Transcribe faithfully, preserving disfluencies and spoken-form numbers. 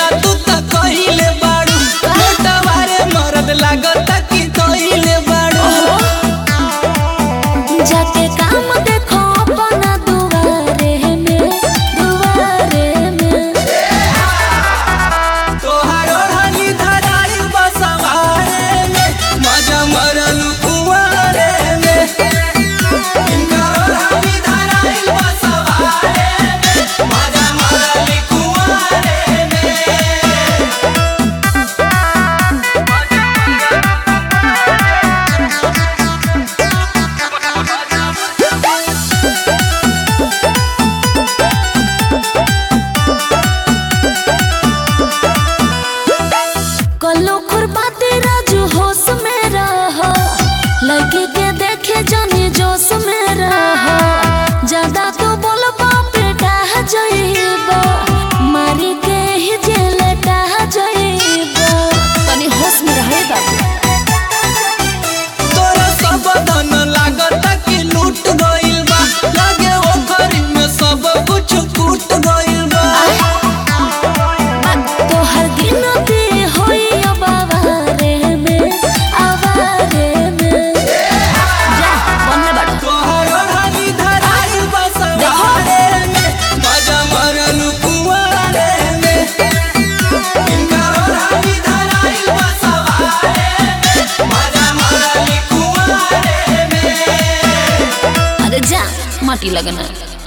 खेला तू त कहिले बाड़ू मोटवारे मरद लागता कि तोइले बाड़ू जाके काम देखो अपना दुआरे में दुआरे में तोहार ओढ़नी धराई बसवारे में मजा मरल कुंवारे में इनका ओढ़नी धराई बसवारे में मजा मरल कुंवारे में कल्लो खुरपाते राजू होश में रहो लड़की के देखे जानी जोश में रहो ज्यादा तो बोलबा बेटा जइबो मारी के ही जेल का जइबो तनी होश में रहे बाबू तोरा सब धन लागत कि लूट गइल बा लागे ओखरी में सब कुछ कूट गइल बा तोहर गिनती होई अब आवारे में आवारे में जा बनले बाड़ो तोहार ओढ़नी धराई बसवारे में मजा मरल कुंवारे में इनका ओढ़नी धराई बसवारे में मजा मरल कुंवारे में अरे जा माटी लगना